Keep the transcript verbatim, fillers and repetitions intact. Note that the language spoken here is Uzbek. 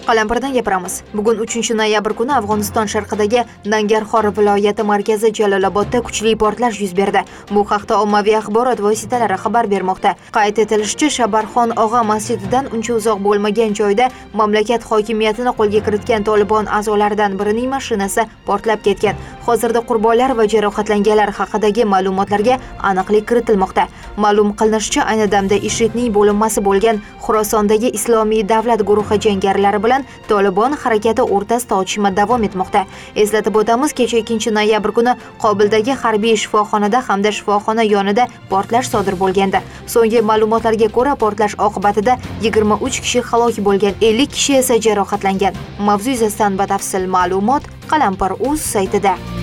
Qalampirdan gapiramiz. Bugun uchinchi noyabr kuni Afg'oniston sharqidagi Nangarxor viloyati markazi Jalolobodda kuchli portlash yuz berdi. Bu haqda ommaviy axborot vositalari xabar bermoqda. Qayd etilishicha, Shabarxon og'a masjididan uncha uzoq bo'lmagan joyda mamlakat hokimiyatini qo'lga kiritgan Tolibon a'zolaridan birining mashinasi portlab ketgan. Hozirda qurbonlar va jarohatlanganlar haqidagi ma'lumotlarga aniqlik kiritilmoqda. Ma'lum qilinishicha, ayni damda IShIDning bo'linmasi bo'lgan Xorasondagi Islomiy davlat guruhi jangarilari bilan Tolibon harakati o'rtasida otishma davom etmoqda. Eslatib o'tamiz, kecha ikkinchi noyabr kuni Qobuldagi harbiy shifoxonada hamda shifoxona yonida portlash sodir bo'lgandi. So'nggi ma'lumotlarga ko'ra, portlash oqibatida yigirma uch kishi halok bo'lgan, ellik kishi esa jarohatlangan. Mavzu yuzasidan batafsil ma'lumot Qalampir.uz saytida.